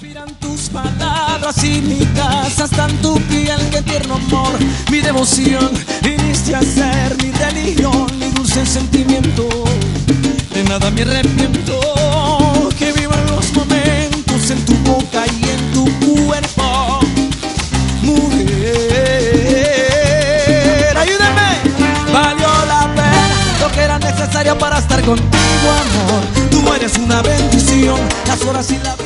Vivirán tus palabras y mi casa está en tu piel, qué tierno amor, mi devoción, viniste a ser mi religión, mi dulce sentimiento, de nada me arrepiento, que vivan los momentos en tu boca y en tu cuerpo, mujer, ayúdame, valió la pena lo que era necesario para estar contigo, amor, tú eres una bendición, las horas y la